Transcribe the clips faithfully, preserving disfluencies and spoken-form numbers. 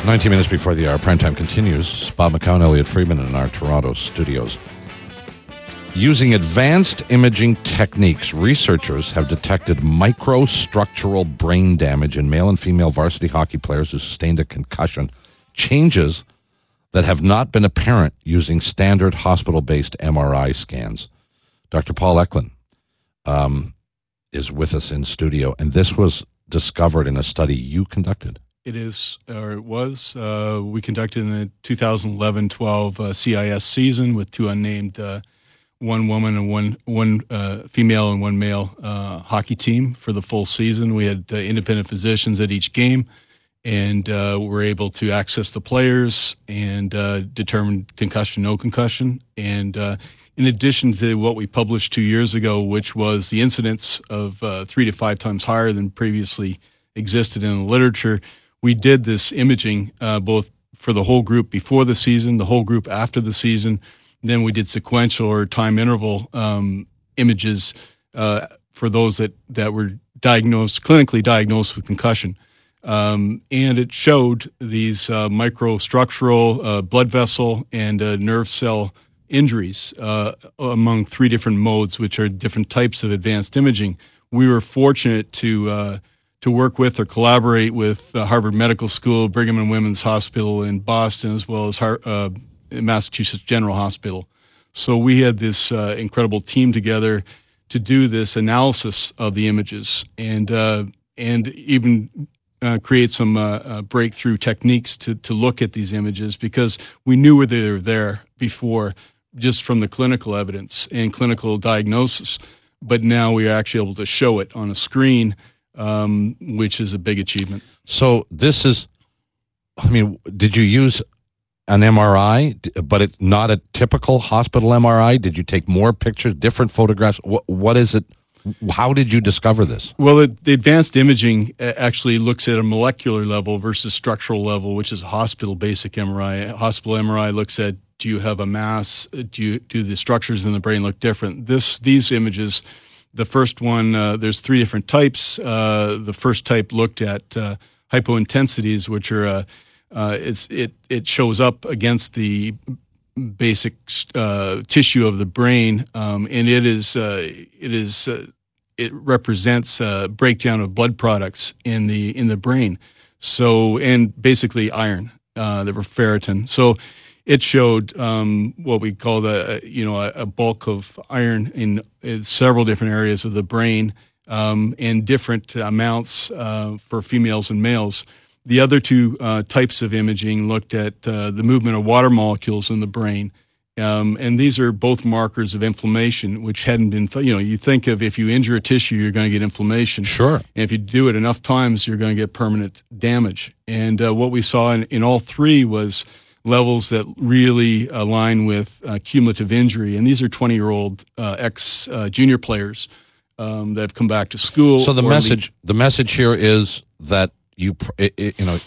nineteen minutes before the hour, Primetime continues. Bob McCown, Elliot Friedman in our Toronto studios. Using advanced imaging techniques, researchers have detected microstructural brain damage in male and female varsity hockey players who sustained a concussion, changes that have not been apparent using standard hospital-based M R I scans. Doctor Paul Eklund um, is with us in studio, and this was discovered in a study you conducted. It is, or it was. Uh, we conducted in the two thousand eleven twelve uh, C I S season with two unnamed, uh, one woman and one one uh, female and one male uh, hockey team for the full season. We had uh, independent physicians at each game, and uh, were able to access the players and uh, determine concussion, no concussion. And uh, in addition to what we published two years ago, which was the incidence of uh, three to five times higher than previously existed in the literature, we did this imaging uh, both for the whole group before the season, the whole group after the season. Then we did sequential or time interval um, images uh, for those that, that were diagnosed, clinically diagnosed with concussion. Um, and it showed these uh, microstructural uh, blood vessel and uh, nerve cell injuries uh, among three different modes, which are different types of advanced imaging. We were fortunate to uh, to work with or collaborate with uh, Harvard Medical School, Brigham and Women's Hospital in Boston, as well as Har- uh, Massachusetts General Hospital. So we had this uh, incredible team together to do this analysis of the images and uh, and even uh, create some uh, uh, breakthrough techniques to, to look at these images, because we knew they were there before just from the clinical evidence and clinical diagnosis. But now we are actually able to show it on a screen, Um, which is a big achievement. So this is, I mean, did you use an M R I, but it's not a typical hospital M R I? Did you take more pictures, different photographs? What, what is it? How did you discover this? Well, the, the advanced imaging actually looks at a molecular level versus structural level, which is a hospital basic M R I. A hospital M R I looks at, do you have a mass? Do you, do the structures in the brain look different? This, these images, the first one, uh, there's three different types. Uh, the first type looked at uh, hypointensities, which are uh, uh, it's it it shows up against the basic uh, tissue of the brain, um, and it is uh, it is uh, it represents uh, breakdown of blood products in the in the brain. So and basically iron, uh, the ferritin. So it showed um, what we call the you know a, a bulk of iron in, in several different areas of the brain, um, and different amounts uh, for females and males. The other two uh, types of imaging looked at uh, the movement of water molecules in the brain, um, and these are both markers of inflammation, which hadn't been. You know, you think of if you injure a tissue, you're going to get inflammation. Sure. And if you do it enough times, you're going to get permanent damage. And uh, what we saw in, in all three was levels that really align with uh, cumulative injury. And these are twenty-year-old uh, ex-junior uh, players um, that have come back to school. So the message, the message here is that you, it, it, you know,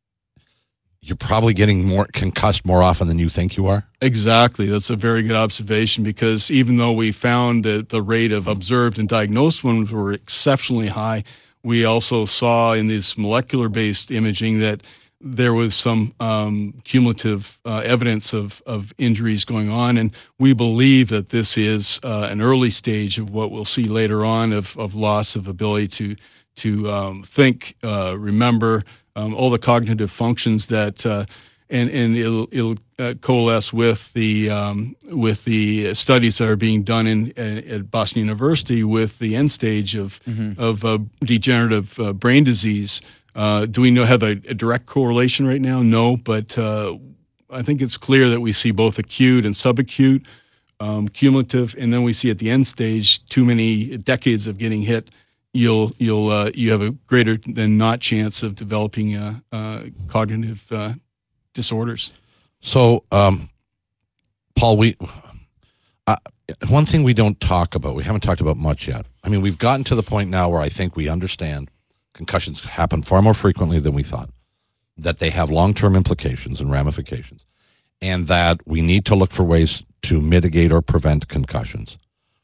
you're probably getting more concussed more often than you think you are. Exactly. That's a very good observation, because even though we found that the rate of observed and diagnosed ones were exceptionally high, we also saw in this molecular-based imaging that there was some um, cumulative uh, evidence of, of injuries going on, and we believe that this is uh, an early stage of what we'll see later on of, of loss of ability to to um, think, uh, remember, um, all the cognitive functions that, uh, and and it'll, it'll uh, coalesce with the um, with the studies that are being done in at Boston University with the end stage of mm-hmm. of uh, degenerative uh, brain disease. Uh, do we know have a, a direct correlation right now? No, but uh, I think it's clear that we see both acute and subacute, um, cumulative, and then we see at the end stage too many decades of getting hit. You'll you'll uh, you have a greater than not chance of developing uh, uh, cognitive uh, disorders. So, um, Paul, we uh, one thing we don't talk about, we haven't talked about much yet. I mean, we've gotten to the point now where I think we understand concussions happen far more frequently than we thought, that they have long-term implications and ramifications, and that we need to look for ways to mitigate or prevent concussions.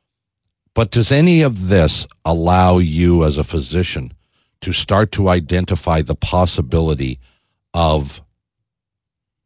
But does any of this allow you as a physician to start to identify the possibility of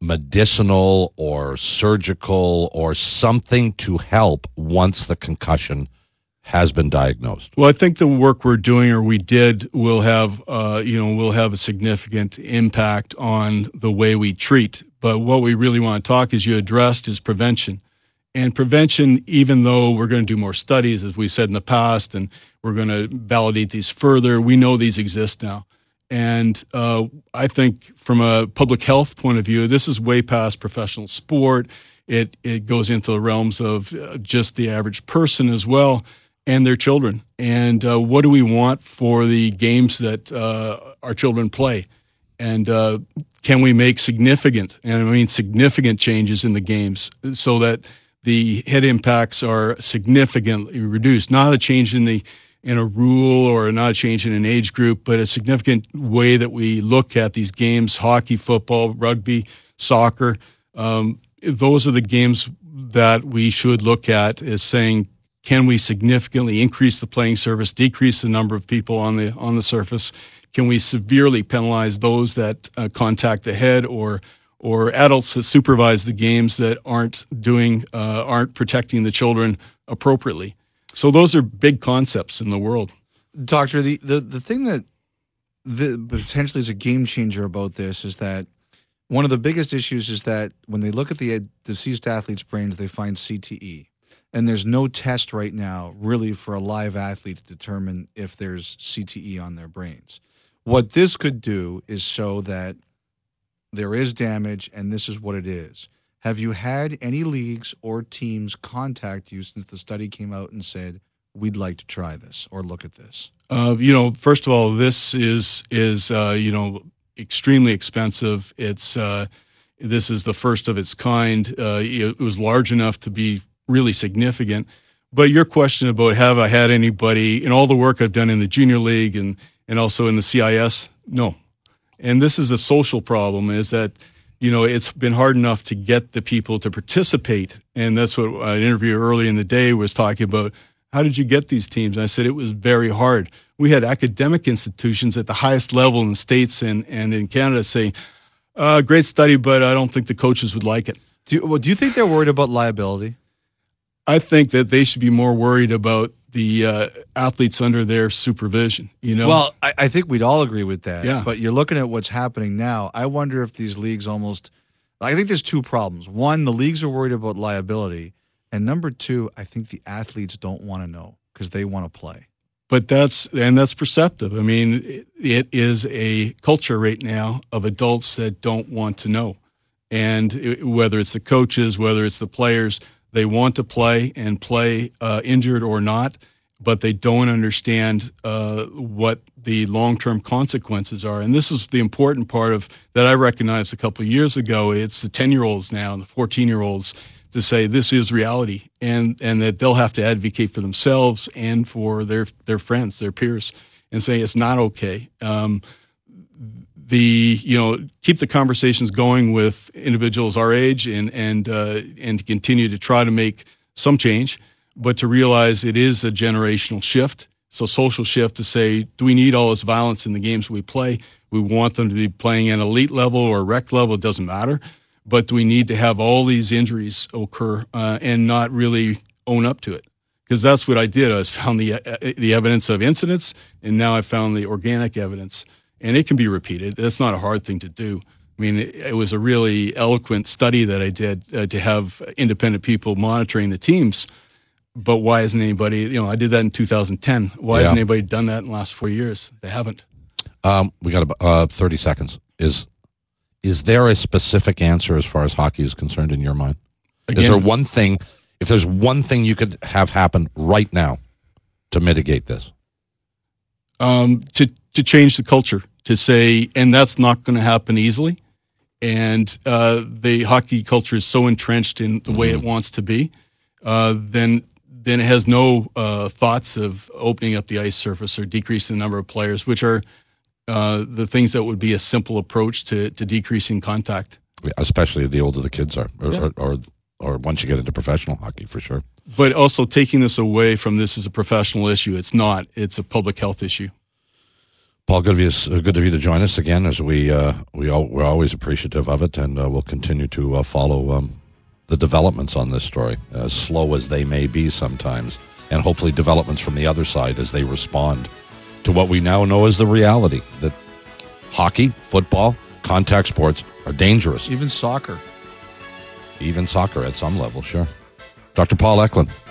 medicinal or surgical or something to help once the concussion has been diagnosed? Well, I think the work we're doing, or we did, will have, uh, you know, will have a significant impact on the way we treat. But what we really want to talk, as you addressed, is prevention. And prevention, even though we're going to do more studies, as we said in the past, and we're going to validate these further, we know these exist now. And uh, I think from a public health point of view, this is way past professional sport. It it goes into the realms of uh, just the average person as well, and their children. And uh, what do we want for the games that uh, our children play? And uh, can we make significant, and I mean significant changes in the games so that the head impacts are significantly reduced? Not a change in the in a rule or not a change in an age group, but a significant way that we look at these games: hockey, football, rugby, soccer. Um, those are the games that we should look at as saying, can we significantly increase the playing surface, decrease the number of people on the on the surface? Can we severely penalize those that uh, contact the head, or or adults that supervise the games that aren't doing uh, aren't protecting the children appropriately? So those are big concepts in the world. Doctor, the, the, the thing that the, potentially is a game changer about this is that one of the biggest issues is that when they look at the deceased athletes' brains, they find C T E. And there's no test right now really for a live athlete to determine if there's C T E on their brains. What this could do is show that there is damage and this is what it is. Have you had any leagues or teams contact you since the study came out and said, we'd like to try this or look at this? Uh, you know, first of all, this is, is uh, you know, extremely expensive. It's uh, this is the first of its kind. Uh, it was large enough to be really significant. But your question about have I had anybody in all the work I've done in the junior league and, and also in the C I S? No. And this is a social problem, is that, you know, it's been hard enough to get the people to participate. And that's what an interview early in the day was talking about. How did you get these teams? And I said it was very hard. We had academic institutions at the highest level in the States and, and in Canada say, uh, great study, but I don't think the coaches would like it. Do you, well, do you think they're worried about liability? I think that they should be more worried about the uh, athletes under their supervision. You know, well, I, I think we'd all agree with that. Yeah. But you're looking at what's happening now. I wonder if these leagues almost. I think there's two problems. One, the leagues are worried about liability, and number two, I think the athletes don't want to know because they want to play. But that's and that's perceptive. I mean, it, it is a culture right now of adults that don't want to know, and it, whether it's the coaches, whether it's the players. They want to play and play uh, injured or not, but they don't understand uh, what the long-term consequences are. And this is the important part of that I recognized a couple of years ago. It's the ten-year-olds now and the fourteen-year-olds to say this is reality, and, and that they'll have to advocate for themselves and for their their friends, their peers, and say it's not okay. Um, The you know keep the conversations going with individuals our age and and uh, and to continue to try to make some change, but to realize it is a generational shift. So social shift to say, do we need all this violence in the games we play? We want them to be playing at elite level or rec level. It doesn't matter. But do we need to have all these injuries occur uh, and not really own up to it? Because that's what I did. I found the uh, the evidence of incidents, and now I found the organic evidence. And it can be repeated. That's not a hard thing to do. I mean, it, it was a really eloquent study that I did uh, to have independent people monitoring the teams. But why hasn't anybody, you know, I did that in two thousand ten. Why yeah. hasn't anybody done that in the last four years? They haven't. Um, we got about uh, thirty seconds. Is is there a specific answer as far as hockey is concerned in your mind? Again, is there one thing, if there's one thing you could have happen right now to mitigate this? Um, to to change the culture. To say, and that's not going to happen easily. And uh, the hockey culture is so entrenched in the way mm-hmm. it wants to be, uh, then then it has no uh, thoughts of opening up the ice surface or decreasing the number of players, which are uh, the things that would be a simple approach to, to decreasing contact. Yeah, especially the older the kids are, or, yeah. or, or or once you get into professional hockey, for sure. But also taking this away from this as a professional issue. It's not. It's a public health issue. Paul, good of you, uh, good of you to join us again. As we uh, we all, we're always appreciative of it, and uh, we'll continue to uh, follow um, the developments on this story, as slow as they may be sometimes, and hopefully developments from the other side as they respond to what we now know as the reality that hockey, football, contact sports are dangerous. Even soccer. Even soccer at some level, sure. Doctor Paul Eklund,